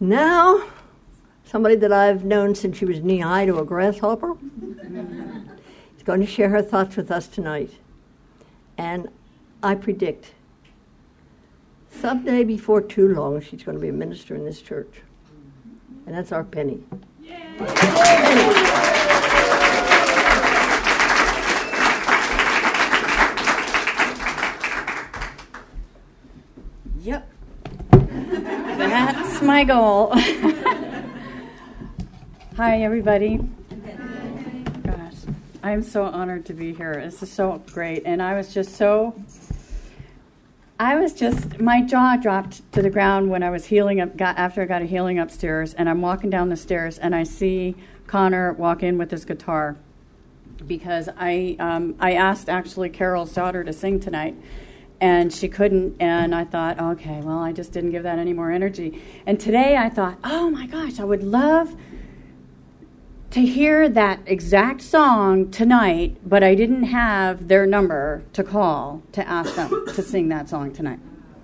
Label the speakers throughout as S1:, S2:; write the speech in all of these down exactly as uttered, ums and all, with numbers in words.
S1: Now, somebody that I've known since she was knee-high to a grasshopper is going to share her thoughts with us tonight. And I predict someday before too long she's going to be a minister in this church. And that's our Penny. Penny.
S2: Yep. That's my goal. Hi, everybody. Gosh, I'm so honored to be here. This is so great. And I was just so, I was just, my jaw dropped to the ground when I was healing up, got, after I got a healing upstairs, and I'm walking down the stairs, and I see Connor walk in with his guitar. Because I, um, I asked, actually, Carol's daughter to sing tonight. And she couldn't, and I thought, okay, well, I just didn't give that any more energy. And today I thought, oh my gosh, I would love to hear that exact song tonight, but I didn't have their number to call to ask them to sing that song tonight.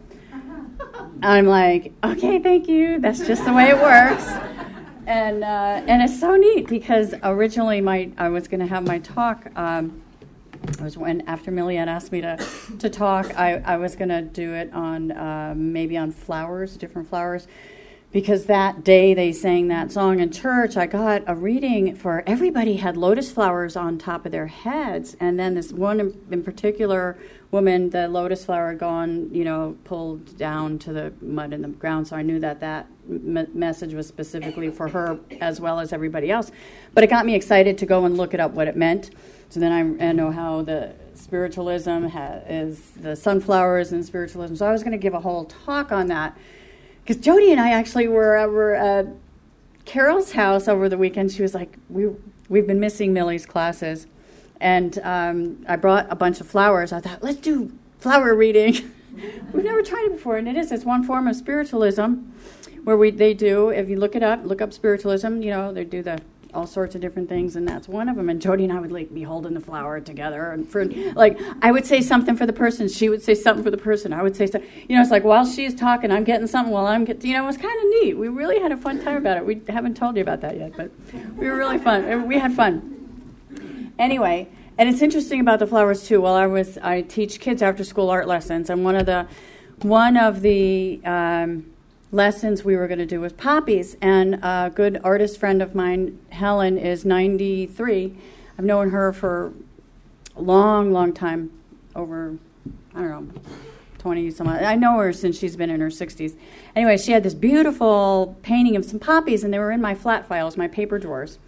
S2: I'm like, okay, thank you. That's just the way it works. And uh, and it's so neat because originally my I was going to have my talk. Um, It was when, after Millie had asked me to, to talk, I, I was going to do it on, uh, maybe on flowers, different flowers, because that day they sang that song in church, I got a reading for everybody had lotus flowers on top of their heads, and then this one in, in particular woman, the lotus flower had gone, you know, pulled down to the mud in the ground, so I knew that that m- message was specifically for her as well as everybody else. But it got me excited to go and look it up what it meant. So then I, I know how the spiritualism ha- is the sunflowers and spiritualism. So I was going to give a whole talk on that. Because Jody and I actually were over at Carol's house over the weekend. She was like, we, we've been missing Millie's classes. And um, I brought a bunch of flowers. I thought, let's do flower reading. We've never tried it before. And it is. It's one form of spiritualism where we they do, if you look it up, look up spiritualism, you know, they do the all sorts of different things, and that's one of them. And Jody and I would like be holding the flower together, and for like I would say something for the person, she would say something for the person. I would say something. You know, it's like while she's talking, I'm getting something while I'm getting. You know, it was kind of neat. We really had a fun time about it. We haven't told you about that yet, but we were really fun. We had fun. Anyway, and it's interesting about the flowers too. Well, I was I teach kids after school art lessons, and one of the one of the um, lessons we were going to do with poppies, and a good artist friend of mine, Helen, is ninety-three. I've known her for a long, long time, over, I don't know, twenty some odd. I know her since she's been in her sixties. Anyway, she had this beautiful painting of some poppies, and they were in my flat files, my paper drawers.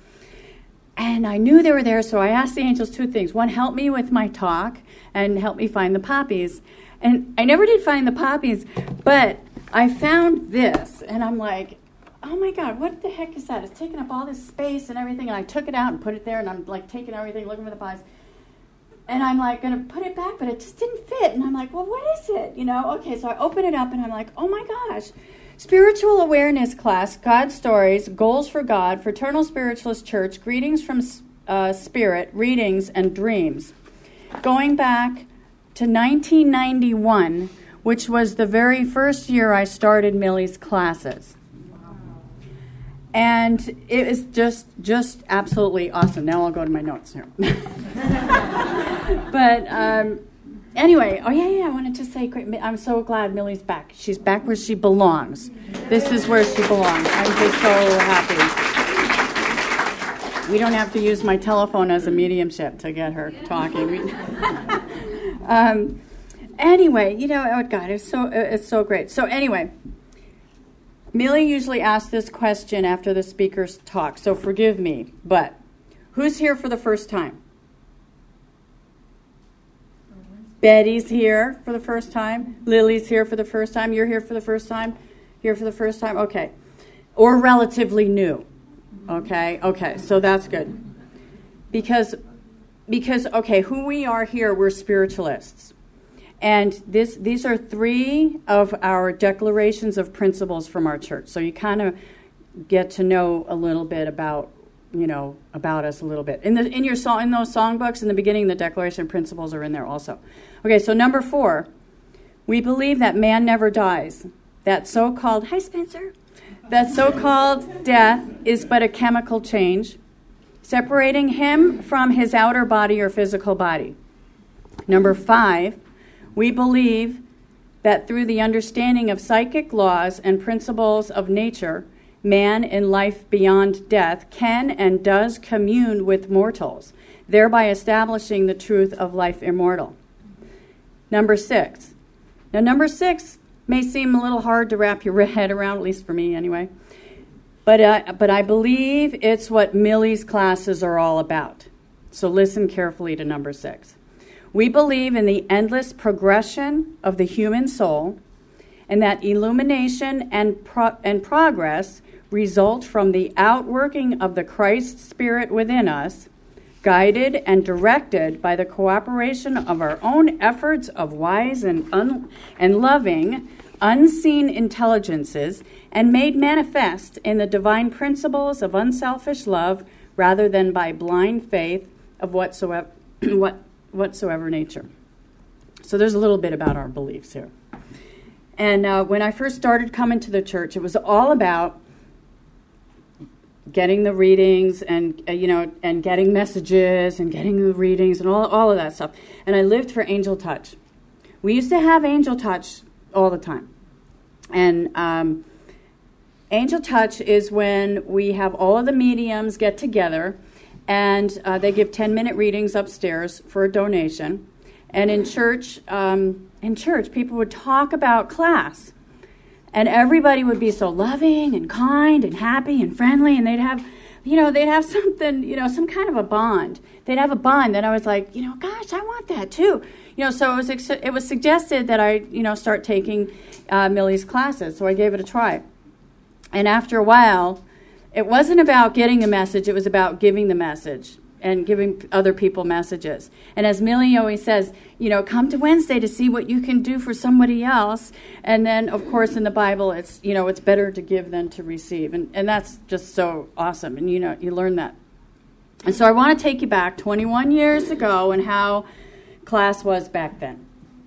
S2: And I knew they were there, so I asked the angels two things. One, help me with my talk, and help me find the poppies. And I never did find the poppies, but I found this, and I'm like, oh my God, what the heck is that? It's taking up all this space and everything, and I took it out and put it there, and I'm like taking everything, looking for the pies, and I'm like going to put it back, but it just didn't fit, and I'm like, well, what is it? You know, okay, so I open it up, and I'm like, oh my gosh, Spiritual Awareness Class, God Stories, Goals for God, Fraternal Spiritualist Church, Greetings from uh, Spirit, Readings, and Dreams. Going back to nineteen ninety-one, which was the very first year I started Millie's classes. Wow. And it was just just absolutely awesome. Now I'll go to my notes here. But um, anyway, oh yeah, yeah, I wanted to say, I'm so glad Millie's back. She's back where she belongs. This is where she belongs. I'm just so happy. We don't have to use my telephone as a mediumship to get her talking. um, Anyway, you know, oh God, it's so it's so great. So anyway, Millie usually asks this question after the speakers talk, so forgive me, but who's here for the first time? Betty's here for the first time. Lily's here for the first time. You're here for the first time. Here for the first time. Okay, or relatively new. Okay, okay, so that's good because because okay, who we are here, we're spiritualists. And this, these are three of our declarations of principles from our church. So you kind of get to know a little bit about, you know, about us a little bit. In the in your song, in those songbooks, in the beginning, the declaration of principles are in there also. Okay, so number four, we believe that man never dies. That so-called, hi Spencer, that so-called death is but a chemical change, separating him from his outer body or physical body. Number five, we believe that through the understanding of psychic laws and principles of nature, man in life beyond death can and does commune with mortals, thereby establishing the truth of life immortal. Number six. Now, number six may seem a little hard to wrap your head around, at least for me anyway, but, uh, but I believe it's what Millie's classes are all about. So listen carefully to number six. We believe in the endless progression of the human soul, and that illumination and pro- and progress result from the outworking of the Christ Spirit within us, guided and directed by the cooperation of our own efforts of wise and un- and loving, unseen intelligences, and made manifest in the divine principles of unselfish love, rather than by blind faith of whatsoever what whatsoever nature. So there's a little bit about our beliefs here. And uh, when I first started coming to the church, it was all about getting the readings and, uh, you know, and getting messages and getting the readings and all, all of that stuff. And I lived for Angel Touch. We used to have Angel Touch all the time. And um, Angel Touch is when we have all of the mediums get together, and uh, they give ten-minute readings upstairs for a donation. And in church, um, in church, people would talk about class. And everybody would be so loving and kind and happy and friendly, and they'd have, you know, they'd have something, you know, some kind of a bond. They'd have a bond that I was like, you know, gosh, I want that too. You know, so it was ex- it was suggested that I, you know, start taking uh, Millie's classes. So I gave it a try. And after a while, it wasn't about getting a message, it was about giving the message and giving other people messages. And as Millie always says, you know, come to Wednesday to see what you can do for somebody else. And then, of course, in the Bible, it's, you know, it's better to give than to receive. And, and that's just so awesome. And, you know, you learn that. And so I want to take you back twenty-one years ago and how class was back then.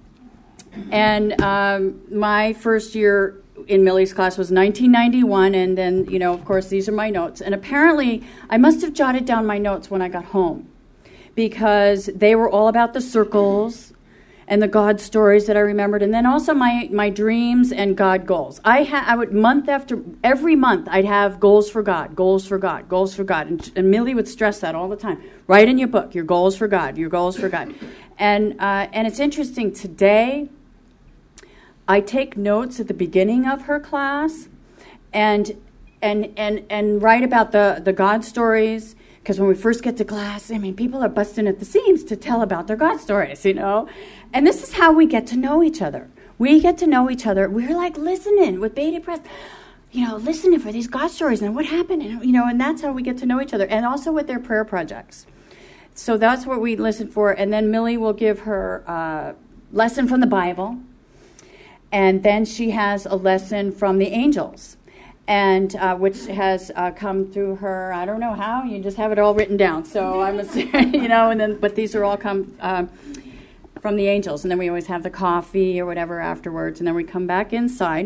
S2: And um, my first year in Millie's class was nineteen ninety-one, and then, you know, of course, these are my notes. And apparently, I must have jotted down my notes when I got home, because they were all about the circles and the God stories that I remembered, and then also my, my dreams and God goals. I ha- I would, month after, every month, I'd have goals for God, goals for God, goals for God. And, and Millie would stress that all the time. Write in your book, your goals for God, your goals for God. And uh, and it's interesting, today, I take notes at the beginning of her class and and and and write about the, the God stories, because when we first get to class, I mean, people are busting at the seams to tell about their God stories, you know. And this is how we get to know each other. We get to know each other. We're like listening with bated breath, you know, listening for these God stories and what happened, and, you know, and that's how we get to know each other. And also with their prayer projects. So that's what we listen for. And then Millie will give her uh, lesson from the Bible. And then she has a lesson from the angels, and uh, which has uh, come through her. I don't know how. You just have it all written down. So I'm, a, you know, and then but these are all come uh, from the angels. And then we always have the coffee or whatever afterwards, and then we come back inside,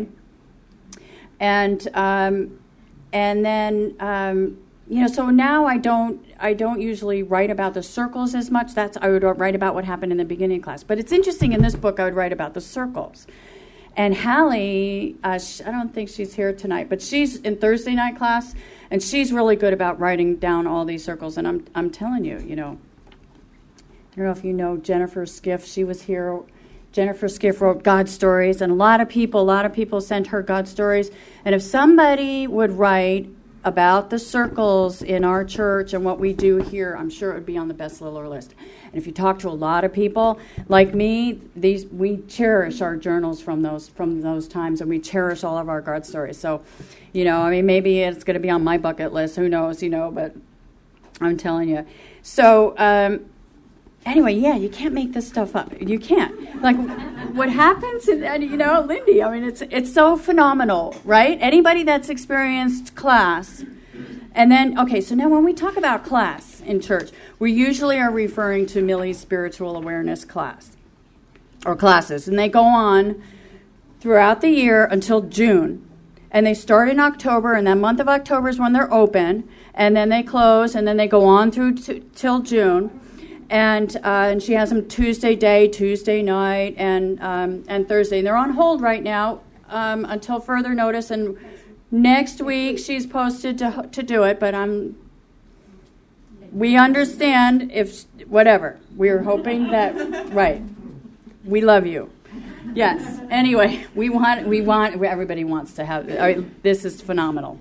S2: and um, and then um, you know. So now I don't I don't usually write about the circles as much. That's I would write about what happened in the beginning class. But it's interesting, in this book I would write about the circles. And Hallie, uh, sh- I don't think she's here tonight, but she's in Thursday night class, and she's really good about writing down all these circles. And I'm I'm telling you, you know, I don't know if you know Jennifer Skiff. She was here. Jennifer Skiff wrote God stories, and a lot of people, a lot of people sent her God stories. And if somebody would write about the circles in our church and what we do here, I'm sure it would be on the bestseller list. And if you talk to a lot of people like me, these we cherish our journals from those from those times, and we cherish all of our God stories. So, you know, I mean, maybe it's going to be on my bucket list. Who knows, you know? But I'm telling you. So um, anyway, yeah, you can't make this stuff up. You can't. Like, what happens? And, and you know, Lindy. I mean, it's it's so phenomenal, right? Anybody that's experienced class. And then, okay, so now when we talk about class in church, we usually are referring to Millie's spiritual awareness class or classes. And they go on throughout the year until June. And they start in October, and that month of October is when they're open, and then they close, and then they go on through t- till June. And uh, and she has them Tuesday day, Tuesday night, and um, and Thursday. And they're on hold right now um, until further notice. And next week she's posted to to do it, but I'm. We understand if whatever. We're hoping that right. We love you. Yes. Anyway, we want we want everybody wants to have I mean, this is phenomenal.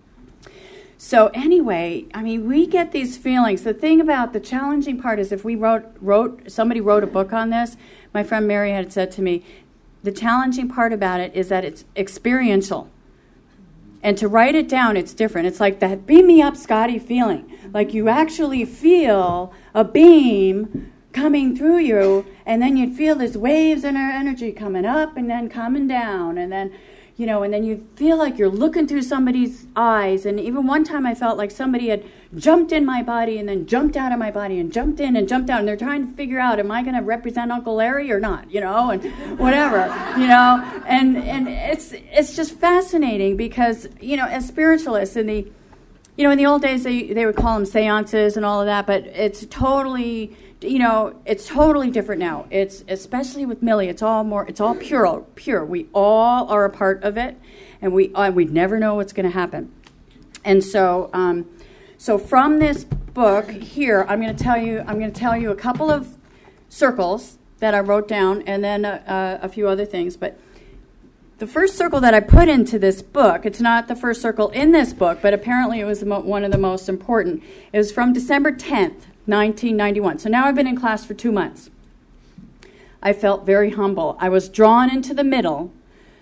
S2: So anyway, I mean, we get these feelings. The thing about the challenging part is if we wrote wrote somebody wrote a book on this. My friend Mary had said to me, the challenging part about it is that it's experiential. And to write it down, it's different. It's like that beam me up, Scotty feeling. Like you actually feel a beam coming through you, and then you'd feel this waves in our energy coming up and then coming down, and then, you know, and then you feel like you're looking through somebody's eyes. And even one time I felt like somebody had jumped in my body and then jumped out of my body and jumped in and jumped out, and they're trying to figure out, am I going to represent Uncle Larry or not, you know, and whatever, you know, and and it's it's just fascinating because, you know, as spiritualists in the, you know, in the old days they, they would call them seances and all of that, but it's totally, you know, it's totally different now. It's especially with Millie, it's all more, it's all pure, pure. We all are a part of it, and we uh, we never know what's going to happen. And so, um, so from this book here, I'm going to tell you, I'm going to tell you a couple of circles that I wrote down, and then uh, a few other things. But the first circle that I put into this book, it's not the first circle in this book, but apparently it was the mo- one of the most important. It was from December tenth. nineteen ninety-one. So now I've been in class for two months. I felt very humble. I was drawn into the middle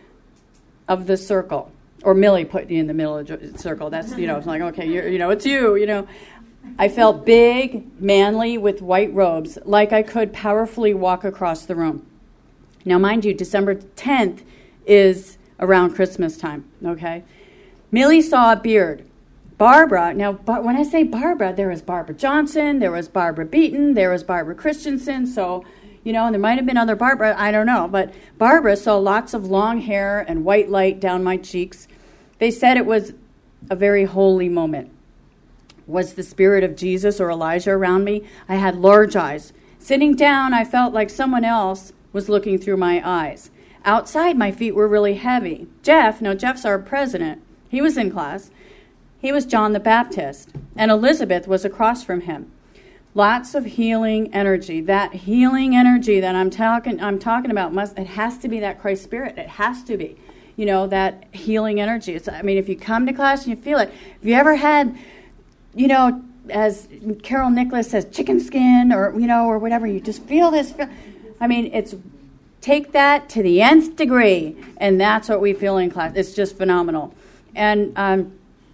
S2: of the circle, or Millie put me in the middle of the circle. That's, you know, it's like, okay, you're, you know, it's you, you know. I felt big, manly, with white robes, like I could powerfully walk across the room. Now, mind you, December tenth is around Christmas time, okay? Millie saw a beard. Barbara, now when I say Barbara, there was Barbara Johnson, there was Barbara Beaton, there was Barbara Christensen, so, you know, and there might have been other Barbara, I don't know, but Barbara saw lots of long hair and white light down my cheeks. They said it was a very holy moment. Was the spirit of Jesus or Elijah around me? I had large eyes. Sitting down, I felt like someone else was looking through my eyes. Outside, my feet were really heavy. Jeff, now Jeff's our president, he was in class. He was John the Baptist, and Elizabeth was across from him. Lots of healing energy. That healing energy that I'm talking I'm talking about, must it has to be that Christ spirit. It has to be, you know, that healing energy. It's, I mean, if you come to class and you feel it. Have you ever had, you know, as Carol Nicholas says, chicken skin, or, you know, or whatever, you just feel this. I mean, it's take that to the nth degree, and that's what we feel in class. It's just phenomenal. And um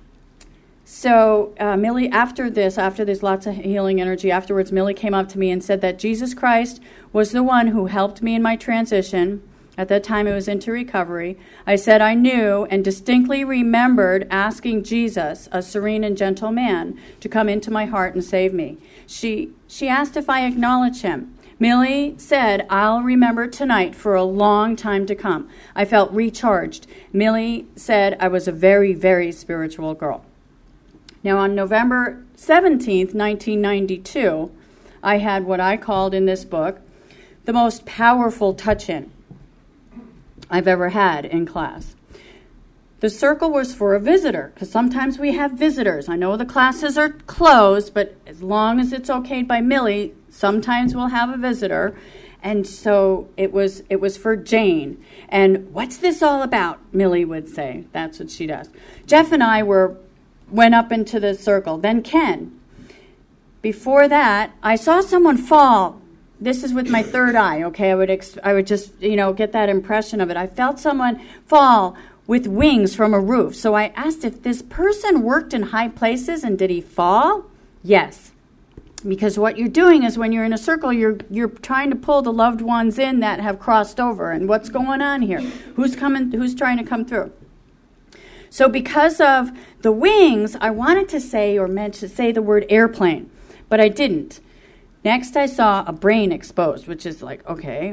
S2: So uh, Millie, after this, after there's lots of healing energy, afterwards Millie came up to me and said that Jesus Christ was the one who helped me in my transition. At that time, it was into recovery. I said I knew and distinctly remembered asking Jesus, a serene and gentle man, to come into my heart and save me. She she asked if I acknowledge him. Millie said, I'll remember tonight for a long time to come. I felt recharged. Millie said I was a very, very spiritual girl. Now, on November seventeenth, nineteen ninety-two, I had what I called in this book the most powerful touch-in I've ever had in class. The circle was for a visitor, because sometimes we have visitors. I know the classes are closed, but as long as it's okayed by Millie, sometimes we'll have a visitor. And so it was it was for Jane. And what's this all about? Millie would say. That's what she does. Jeff and I were went up into the circle. Then Ken. Before that, I saw someone fall. This is with my third eye, okay? I would ex- I would just, you know, get that impression of it. I felt someone fall with wings from a roof. So I asked if this person worked in high places, and did he fall? Yes. Because what you're doing is when you're in a circle, you're you're trying to pull the loved ones in that have crossed over. And what's going on here? Who's coming? Who's trying to come through? So because of the wings, I wanted to say or meant to say the word airplane, but I didn't. Next, I saw a brain exposed, which is like, okay,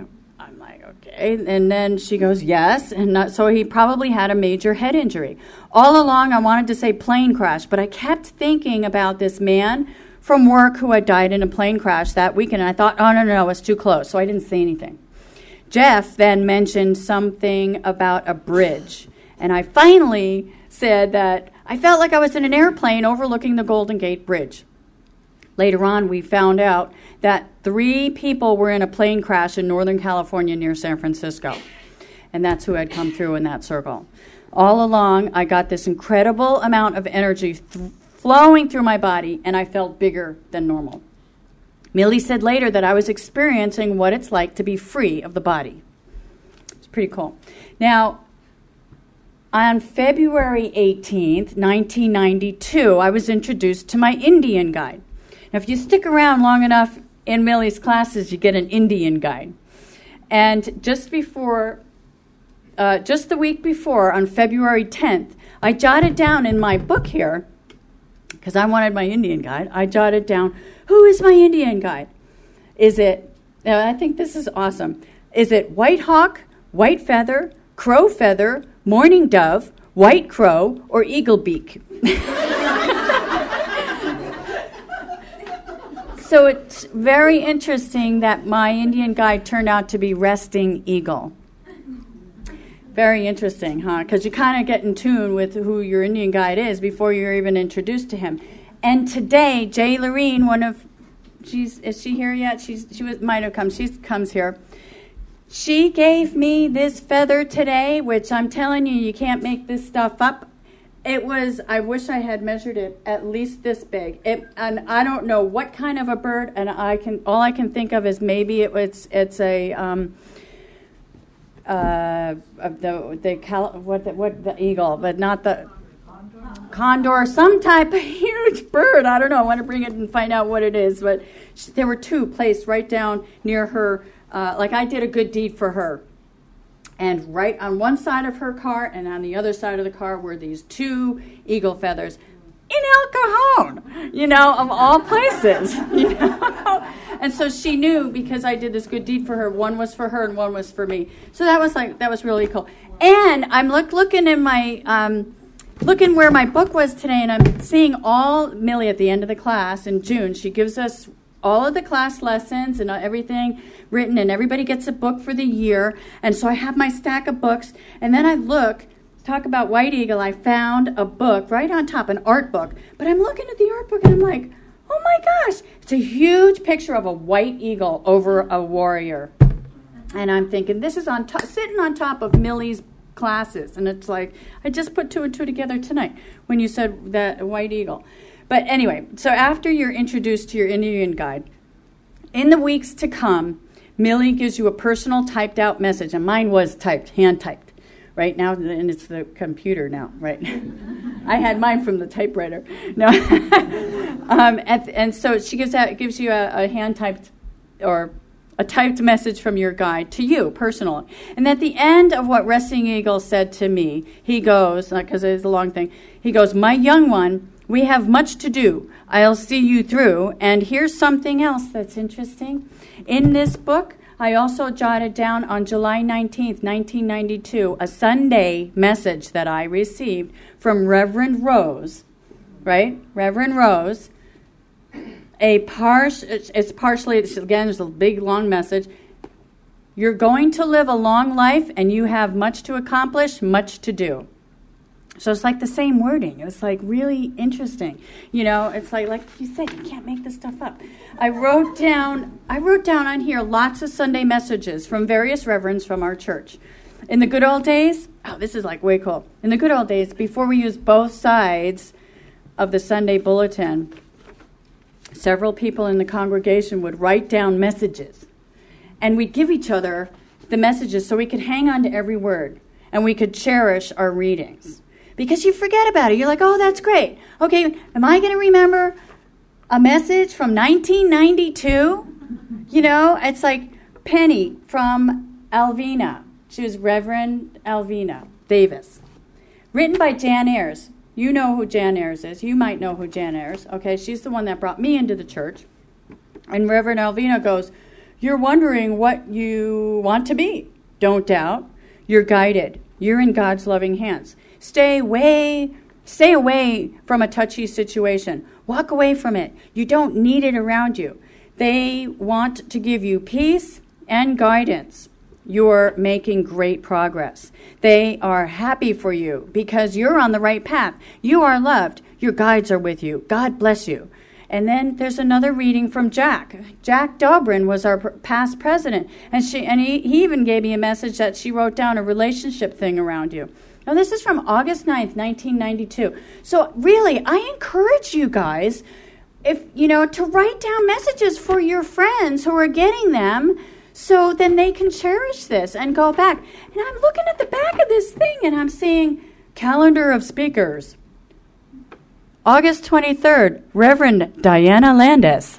S2: I'm like, okay. And then she goes, yes. And not, so he probably had a major head injury. All along, I wanted to say plane crash, but I kept thinking about this man from work who had died in a plane crash that weekend. And I thought, oh, no, no, no, it's too close. So I didn't say anything. Jeff then mentioned something about a bridge. And I finally said that I felt like I was in an airplane overlooking the Golden Gate Bridge. Later on, we found out that three people were in a plane crash in Northern California near San Francisco. And that's who had come through in that circle. All along, I got this incredible amount of energy th- flowing through my body, and I felt bigger than normal. Millie said later that I was experiencing what it's like to be free of the body. It's pretty cool. Now, on February eighteenth, nineteen ninety-two, I was introduced to my Indian guide. Now, if you stick around long enough in Millie's classes, you get an Indian guide. And just before, uh, just the week before, on February tenth, I jotted down in my book here, because I wanted my Indian guide, I jotted down, who is my Indian guide? Is it, uh, I think this is awesome, is it white hawk, white feather, crow feather, mourning dove, white crow, or eagle beak? So it's very interesting that my Indian guide turned out to be resting eagle. Very interesting, huh? Because you kind of get in tune with who your Indian guide is before you're even introduced to him. And today, Jay Lorene, one of, she's is she here yet? She's she was might have come. She comes here. She gave me this feather today, which I'm telling you, you can't make this stuff up. It was, I wish I had measured it at least this big. It, and I don't know what kind of a bird, and I can all I can think of is maybe it was it's a um, uh, the the cal- what the, what the eagle, but not the condor. condor, some type of huge bird. I don't know. I want to bring it and find out what it is. But she, there were two placed right down near her. Uh, like I did a good deed for her. And right on one side of her car and on the other side of the car were these two eagle feathers in El Cajon, you know, of all places. You know? And so she knew because I did this good deed for her, one was for her and one was for me. So that was like, that was really cool. And I'm look, looking in my, um, looking where my book was today, and I'm seeing all, Millie at the end of the class in June, she gives us all of the class lessons and everything written, and everybody gets a book for the year. And so I have my stack of books, and then I look, talk about White Eagle, I found a book right on top, an art book. But I'm looking at the art book, and I'm like, oh my gosh, it's a huge picture of a white eagle over a warrior. And I'm thinking, this is on top, sitting on top of Millie's classes. And it's like, I just put two and two together tonight when you said that White Eagle. But anyway, so after you're introduced to your Indian guide, in the weeks to come, Millie gives you a personal typed out message. And mine was typed, hand typed, right now, and it's the computer now, right? I had mine from the typewriter. No, um, and, and so she gives out, gives you a, a hand typed or a typed message from your guide to you, personally. And at the end of what Resting Eagle said to me, he goes, because it's a long thing, he goes, my young one, we have much to do. I'll see you through. And here's something else that's interesting. In this book, I also jotted down on July nineteenth, nineteen ninety-two, a Sunday message that I received from Reverend Rose, right? Reverend Rose. A par- it's partially, again, there's a big, long message. You're going to live a long life, and you have much to accomplish, much to do. So it's like the same wording. It was like really interesting. You know, it's like like you said, you can't make this stuff up. I wrote down I wrote down on here lots of Sunday messages from various reverends from our church. In the good old days, oh, this is like way cool. In the good old days, before we used both sides of the Sunday bulletin, several people in the congregation would write down messages. And we'd give each other the messages so we could hang on to every word and we could cherish our readings. Because you forget about it. You're like, oh, that's great. Okay, am I going to remember a message from nineteen ninety-two? You know, it's like Penny from Alvina. She was Reverend Alvina Davis. Written by Jan Ayers. You know who Jan Ayers is. You might know who Jan Ayers. Okay, she's the one that brought me into the church. And Reverend Alvina goes, You're wondering what you want to be. Don't doubt. You're guided. You're in God's loving hands. Stay away, stay away from a touchy situation. Walk away from it. You don't need it around you. They want to give you peace and guidance. You're making great progress. They are happy for you because you're on the right path. You are loved. Your guides are with you. God bless you. And then there's another reading from Jack. Jack Dobrin was our past president, and she and he, he even gave me a message that she wrote down a relationship thing around you. Now, this is from August ninth, nineteen ninety-two. So really, I encourage you guys, if you know, to write down messages for your friends who are getting them, so then they can cherish this and go back. And I'm looking at the back of this thing, and I'm seeing calendar of speakers. August twenty-third, Reverend Diana Landis.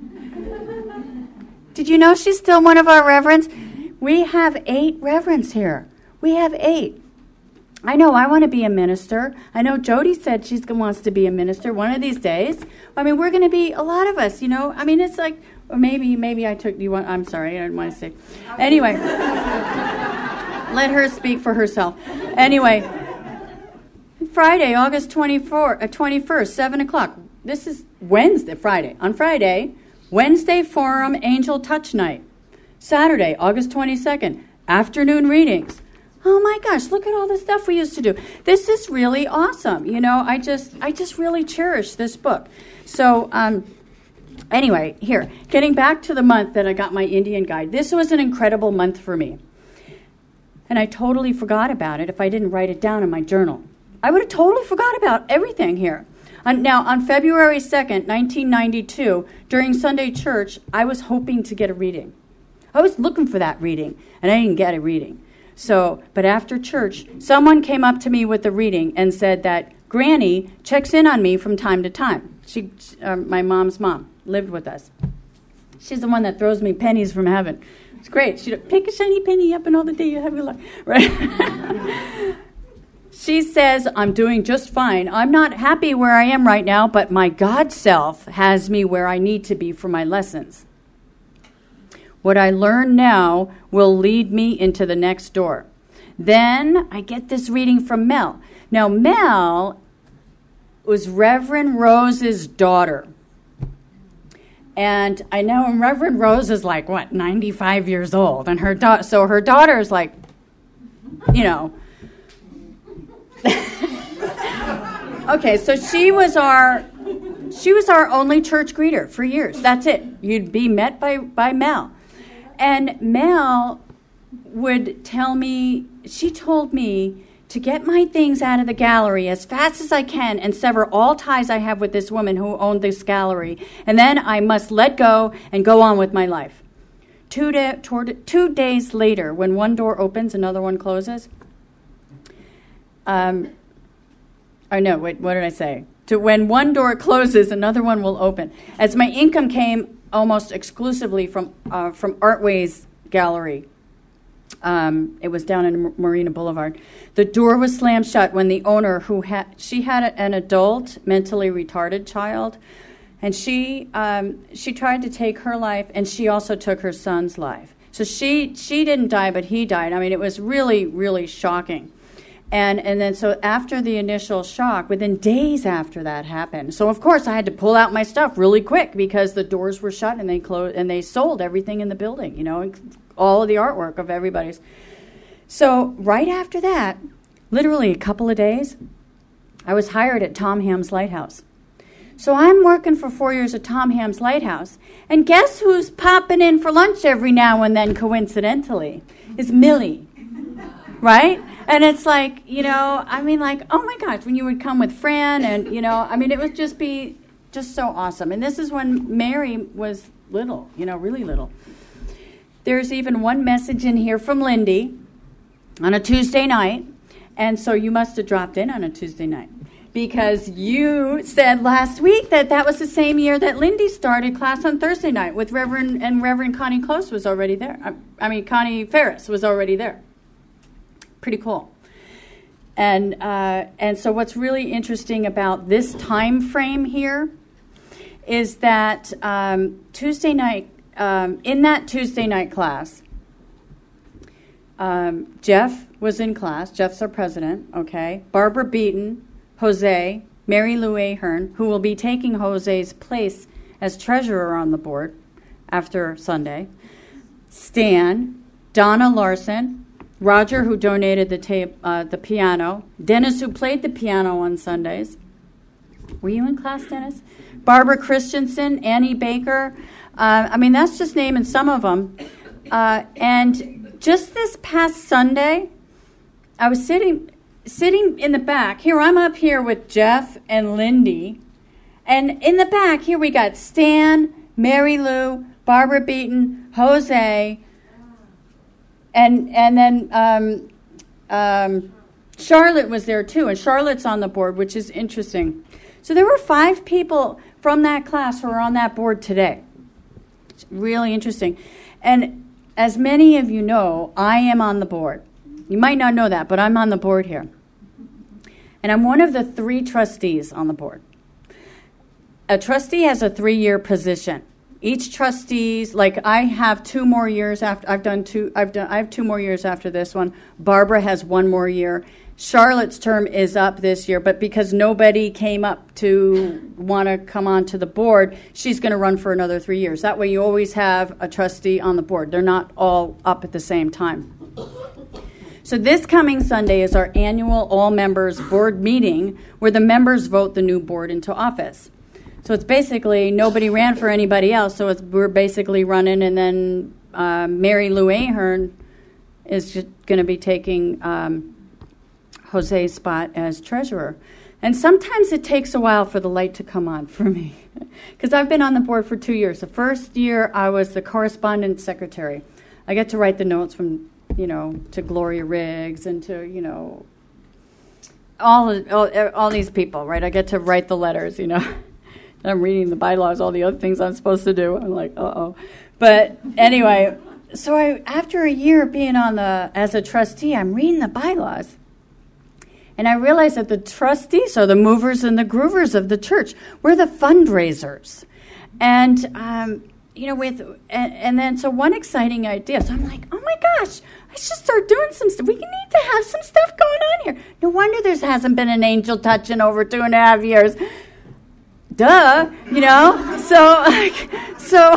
S2: Did you know she's still one of our reverends? We have eight reverends here. We have eight. I know I want to be a minister. I know Jody said she wants to be a minister one of these days. I mean, we're going to be a lot of us, you know. I mean, it's like, or maybe, maybe I took, you want, I'm sorry, I didn't want to say. Anyway, let her speak for herself. Anyway, Friday, August twenty-fourth, uh, twenty-first, seven o'clock. This is Wednesday, Friday. On Friday, Wednesday Forum Angel Touch Night. Saturday, August twenty-second, afternoon readings. Oh my gosh, look at all the stuff we used to do. This is really awesome. You know, I just I just really cherish this book. So, um, anyway, here, getting back to the month that I got my Indian guide. This was an incredible month for me. And I totally forgot about it if I didn't write it down in my journal. I would have totally forgot about everything here. On, now, on February second, nineteen ninety-two, during Sunday church, I was hoping to get a reading. I was looking for that reading, and I didn't get a reading. So, but after church, someone came up to me with a reading and said that Granny checks in on me from time to time. She, uh, my mom's mom, lived with us. She's the one that throws me pennies from heaven. It's great. She'd pick a shiny penny up and all the day you have your luck. Right? She says, I'm doing just fine. I'm not happy where I am right now, but my God self has me where I need to be for my lessons. What I learn now will lead me into the next door. Then I get this reading from Mel. Now, Mel was Reverend Rose's daughter. And I know Reverend Rose is like, what, ninety-five years old. And her da- so her daughter is like, you know. Okay, so she was our she was our only church greeter for years. That's it. You'd be met by, by Mel. And Mel would tell me, she told me to get my things out of the gallery as fast as I can and sever all ties I have with this woman who owned this gallery. And then I must let go and go on with my life. Two, de- toward, two days later, when one door opens, another one closes. Um, oh no, wait, what did I say? To when one door closes, another one will open. As my income came almost exclusively from uh, from Artways Gallery. Um, it was down in Marina Boulevard. The door was slammed shut when the owner, who had she had an adult mentally retarded child, and she um, she tried to take her life, and she also took her son's life. So she she didn't die, but he died. I mean, it was really really shocking. And and then so after the initial shock, within days after that happened, so of course I had to pull out my stuff really quick because the doors were shut and they closed and they sold everything in the building, you know, all of the artwork of everybody's. So right after that, literally a couple of days, I was hired at Tom Ham's Lighthouse. So I'm working for four years at Tom Ham's Lighthouse, and guess who's popping in for lunch every now and then, coincidentally, is Millie, right? And it's like, you know, I mean, like, oh my gosh, when you would come with Fran and, you know, I mean, it would just be just so awesome. And this is when Mary was little, you know, really little. There's even one message in here from Lindy on a Tuesday night. And so you must have dropped in on a Tuesday night because you said last week that that was the same year that Lindy started class on Thursday night with Reverend, and Reverend Connie Close was already there. I, I mean, Connie Ferris was already there. Pretty cool. And uh, and so what's really interesting about this time frame here is that um, Tuesday night um, in that Tuesday night class, um, Jeff was in class. Jeff's our president, okay? Barbara Beaton, Jose, Mary Lou Ahern, who will be taking Jose's place as treasurer on the board after Sunday, Stan, Donna Larson, Roger, who donated the tape, uh, the piano, Dennis, who played the piano on Sundays. Were you in class, Dennis? Barbara Christensen, Annie Baker. Uh, I mean, that's just naming some of them. Uh, and just this past Sunday, I was sitting sitting in the back. Here, I'm up here with Jeff and Lindy. And in the back, here we got Stan, Mary Lou, Barbara Beaton, Jose, and and then um, um, Charlotte was there too. And Charlotte's on the board, which is interesting. So there were five people from that class who are on that board today. It's really interesting. And as many of you know, I am on the board. You might not know that, but I'm on the board here. And I'm one of the three trustees on the board. A trustee has a three-year position. Each trustee's, like I have two more years after, I've done two, I've done, I have two more years after this one. Barbara has one more year. Charlotte's term is up this year, but because nobody came up to want to come on to the board, she's going to run for another three years. That way you always have a trustee on the board. They're not all up at the same time. So this coming Sunday is our annual all-members board meeting where the members vote the new board into office. So it's basically nobody ran for anybody else, so it's, we're basically running, and then uh, Mary Lou Ahern is just going to be taking um, Jose's spot as treasurer. And sometimes it takes a while for the light to come on for me, because I've been on the board for two years. The first year I was the correspondence secretary. I get to write the notes from, you know, to Gloria Riggs and to, you know, all, all, all these people, right? I get to write the letters, you know. I'm reading the bylaws, all the other things I'm supposed to do. I'm like, uh-oh. But anyway, so I, after a year of being on the as a trustee, I'm reading the bylaws. And I realized that the trustees are the movers and the groovers of the church. We're the fundraisers. And, um, you know, with and, and then so one exciting idea. So I'm like, oh, my gosh, I should start doing some stuff. We need to have some stuff going on here. No wonder there hasn't been an angel touch in over two and a half years. Duh, you know, so, like, so,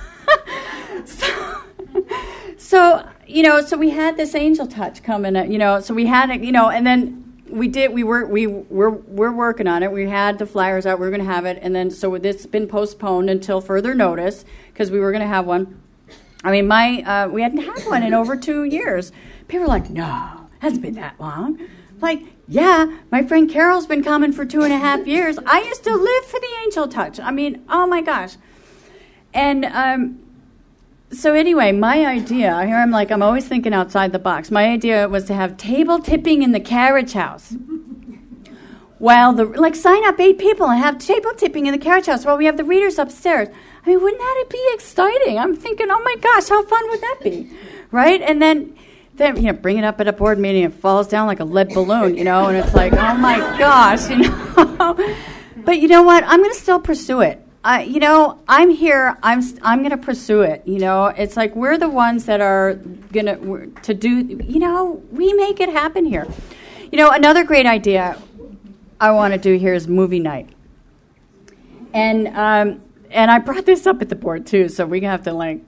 S2: so, so, you know, so we had this angel touch coming, you know, so we had it, you know, and then we did, we were, we were, we're working on it. We had the flyers out, we were going to have it, and then, so this has been postponed until further notice, because we were going to have one. I mean, my, uh, we hadn't had one in over two years. People were like, no, it hasn't been that long. Like, yeah, my friend Carol's been coming for two and a half years. I used to live for the angel touch. I mean, oh my gosh. And um, so anyway, my idea, here I'm like, I'm always thinking outside the box. My idea was to have table tipping in the carriage house. While the, like sign up eight people and have table tipping in the carriage house while we have the readers upstairs. I mean, wouldn't that be exciting? I'm thinking, oh my gosh, how fun would that be? Right? And then, then you know, bring it up at a board meeting, it falls down like a lead balloon, you know, and it's like, oh my gosh, you know. But you know what? I'm going to still pursue it. I, you know, I'm here. I'm I'm going to pursue it. You know, it's like we're the ones that are going to to do. You know, we make it happen here. You know, another great idea I want to do here is movie night. And um, and I brought this up at the board too, so we have to like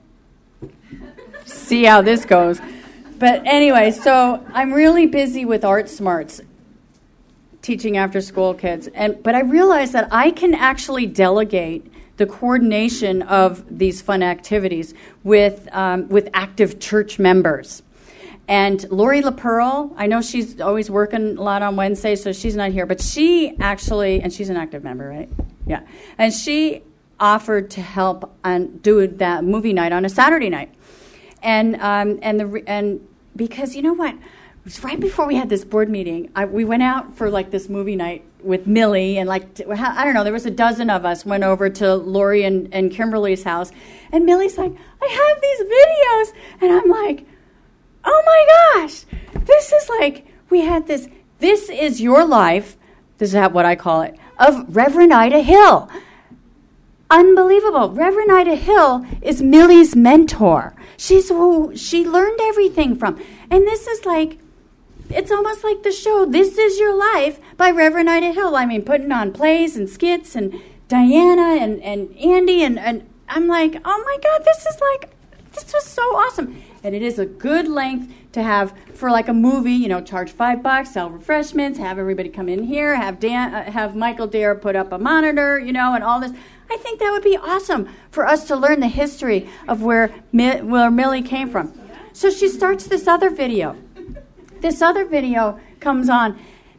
S2: see how this goes. But anyway, so I'm really busy with Art Smarts, teaching after school kids. And but I realized that I can actually delegate the coordination of these fun activities with um, with active church members. And Lori LaPearl, I know she's always working a lot on Wednesday, so she's not here. But she actually, and she's an active member, right? Yeah. And she offered to help and do that movie night on a Saturday night. And um, and the and because you know what, it was right before we had this board meeting. I, we went out for like this movie night with Millie, and like I don't know, there was a dozen of us went over to Lori and, and Kimberly's house, and Millie's like, I have these videos, and I'm like, oh my gosh, this is like we had this. This is your life. This is what I call it, of Reverend Ida Hill. unbelievable. Reverend Ida Hill is Millie's mentor. She's who she learned everything from. And this is like, it's almost like the show, This Is Your Life by Reverend Ida Hill. I mean, putting on plays and skits and Diana and, and Andy. And, and I'm like, oh my God, this is like, this was so awesome. And it is a good length to have for like a movie, you know, charge five bucks, sell refreshments, have everybody come in here, have Dan, uh, have Michael Dare put up a monitor, you know, and all this. I think that would be awesome for us to learn the history of where, Mi- where Millie came from. So she starts this other video. This other video comes on.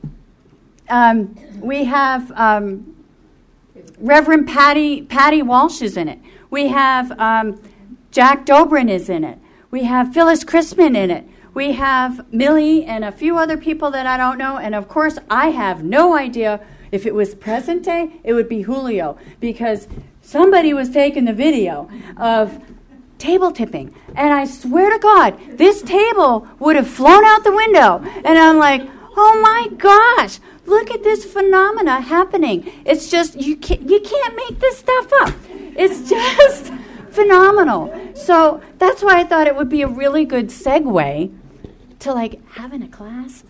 S2: Um, we have um, Reverend Patty Patty Walsh is in it. We have um, Jack Dobrin is in it. We have Phyllis Crispin in it. We have Millie and a few other people that I don't know. And of course, I have no idea. If it was present day, it would be Julio, because somebody was taking the video of table tipping. And I swear to God, this table would have flown out the window. And I'm like, oh my gosh, look at this phenomena happening. It's just, you can't, you can't make this stuff up. It's just phenomenal. So that's why I thought it would be a really good segue to like having a class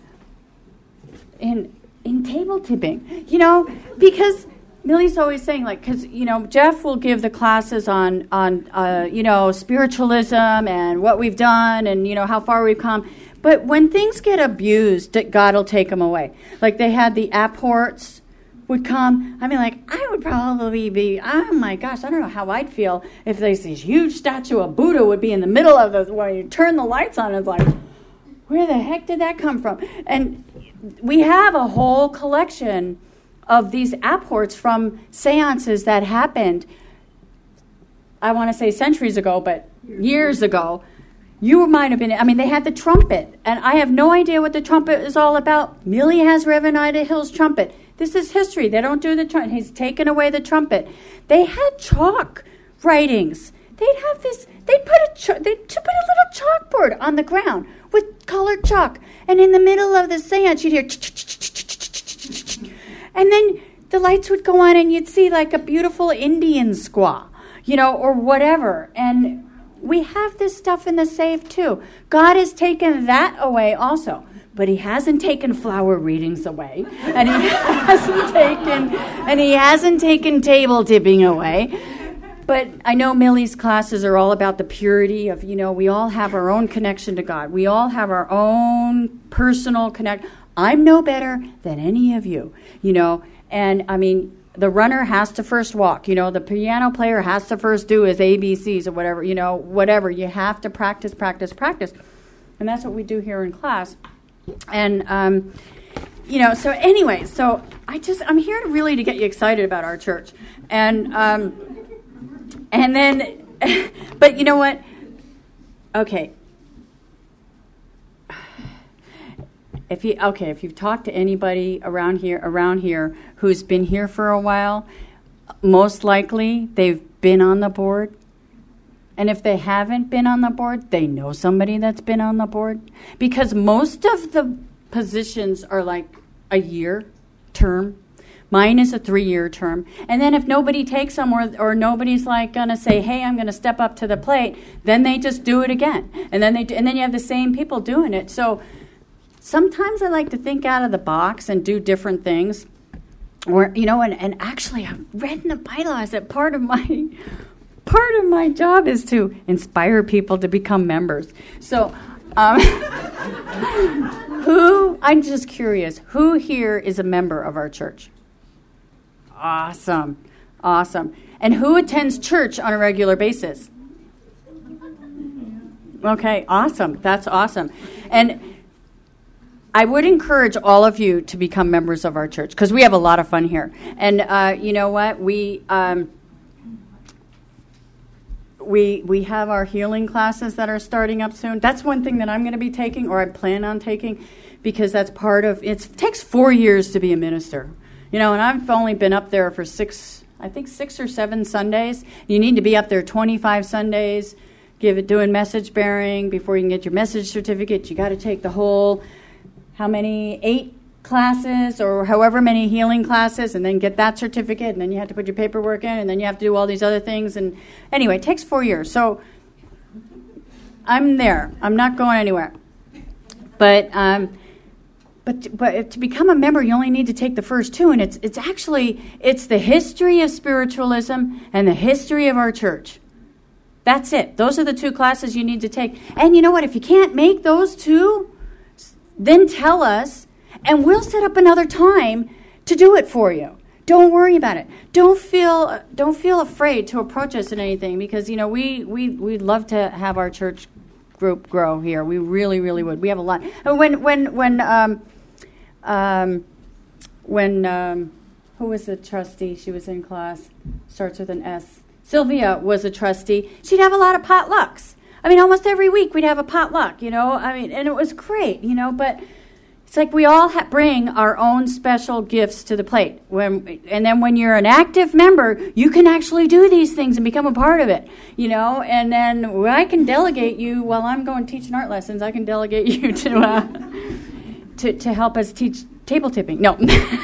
S2: in in table tipping, you know, because Millie's always saying, like, because, you know, Jeff will give the classes on, on uh, you know, spiritualism and what we've done and, you know, how far we've come. But when things get abused, God will take them away. Like they had the apports would come. I mean, like, I would probably be, oh, my gosh, I don't know how I'd feel if there's this huge statue of Buddha would be in the middle of the, where you turn the lights on. It's like, where the heck did that come from? And we have a whole collection of these apports from seances that happened, I want to say centuries ago, but years ago. You might have been, I mean, they had the trumpet, and I have no idea what the trumpet is all about. Millie has Reverend Ida Hill's trumpet. This is history. They don't do the trumpet. He's taken away the trumpet. They had chalk writings. They'd have this, they'd put a, ch- they'd put a little chalkboard on the ground with colored chalk, and in the middle of the seance, you'd hear, and then the lights would go on, and you'd see like a beautiful Indian squaw, you know, or whatever. And we have this stuff in the safe too. God has taken that away also, but He hasn't taken flower readings away, and He hasn't taken, and He hasn't taken table tipping away. But I know Millie's classes are all about the purity of, you know, we all have our own connection to God. We all have our own personal connect. I'm no better than any of you, you know. And, I mean, the runner has to first walk. You know, the piano player has to first do his A B Cs or whatever, you know, whatever. You have to practice, practice, practice. And that's what we do here in class. And, um, you know, so anyway, so I just, I'm here to really to get you excited about our church. And, um, and then, but you know what? Okay. If you okay, if you've talked to anybody around here around here who's been here for a while, most likely they've been on the board. And if they haven't been on the board, they know somebody that's been on the board. Because most of the positions are like a year term. Mine is a three-year term. And then if nobody takes them or, or nobody's like going to say, hey, I'm going to step up to the plate, then they just do it again. And then they do, and then you have the same people doing it. So sometimes I like to think out of the box and do different things. Or, you know, and, and actually I've read in the bylaws that part of my part of my job is to inspire people to become members. So um, who, I'm just curious, who here is a member of our church? Awesome. Awesome. And who attends church on a regular basis? Okay, awesome. That's awesome. And I would encourage all of you to become members of our church because we have a lot of fun here. And uh, you know what? We um, we we have our healing classes that are starting up soon. That's one thing that I'm going to be taking, or I plan on taking, because that's part of it. It takes four years to be a minister. You know, and I've only been up there for six, I think six or seven Sundays. You need to be up there twenty-five Sundays, give it doing message bearing before you can get your message certificate. You got to take the whole, how many, eight classes or however many healing classes and then get that certificate, and then you have to put your paperwork in, and then you have to do all these other things. And anyway, it takes four years. So I'm there. I'm not going anywhere. But um, but but to become a member, you only need to take the first two, and it's it's actually it's the history of spiritualism and the history of our church. That's it. Those are the two classes you need to take. And you know what? If you can't make those two, then tell us, and we'll set up another time to do it for you. Don't worry about it. Don't feel don't feel afraid to approach us in anything, because you know we we we'd love to have our church group grow here. We really really would. We have a lot. And when when when um um when um who was the trustee? She was in class. Starts with an S. Sylvia was a trustee. She'd have a lot of potlucks. I mean, almost every week we'd have a potluck, you know. I mean, and it was great, you know. But it's like we all ha- bring our own special gifts to the plate. When, and then when you're an active member, you can actually do these things and become a part of it, you know. And then I can delegate you while I'm going teaching art lessons. I can delegate you to uh, to to help us teach table tipping. No,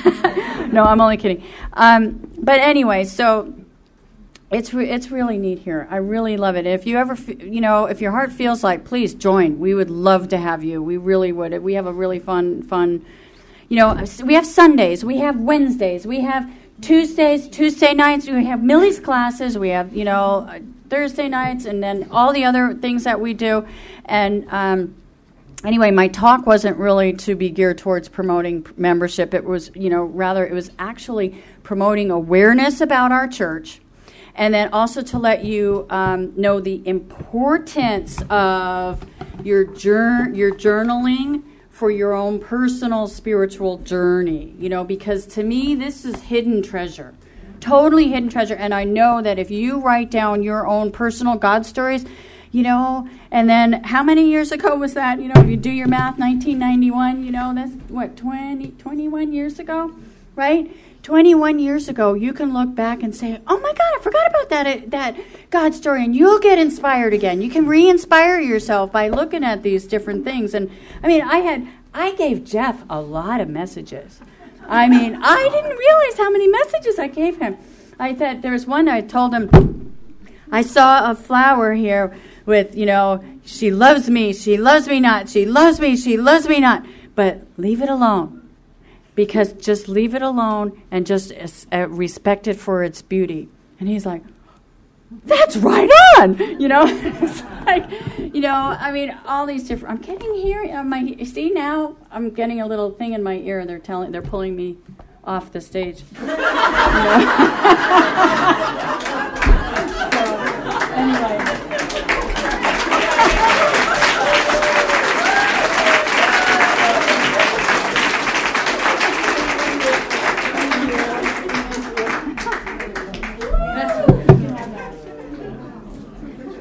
S2: no, I'm only kidding. Um, but anyway, so. It's re- it's really neat here. I really love it. If you ever, f- you know, if your heart feels like, please join. We would love to have you. We really would. We have a really fun, fun, you know, we have Sundays. We have Wednesdays. We have Tuesdays, Tuesday nights. We have Millie's classes. We have, you know, Thursday nights, and then all the other things that we do. And um, anyway, my talk wasn't really to be geared towards promoting membership. It was, you know, rather it was actually promoting awareness about our church. And then also to let you um, know the importance of your jour- your journaling for your own personal spiritual journey. You know, because to me, this is hidden treasure. Totally hidden treasure. And I know that if you write down your own personal God stories, you know, and then how many years ago was that? You know, if you do your math, nineteen ninety-one, you know, that's what, twenty, twenty-one years ago, right? twenty-one years ago, you can look back and say, oh my God, I forgot about that that God story, and you'll get inspired again. You can re-inspire yourself by looking at these different things. And I mean, I had I gave Jeff a lot of messages. I mean, I didn't realize how many messages I gave him. I thought there was one I told him, I saw a flower here with, you know, she loves me, she loves me not, she loves me, she loves me not, but leave it alone. Because just leave it alone and just uh, respect it for its beauty. And he's like, that's right on, you know. It's like, you know, I mean, all these different. I'm getting here. Uh, my see now, I'm getting a little thing in my ear. They're telling, they're pulling me off the stage. You know? So, anyway.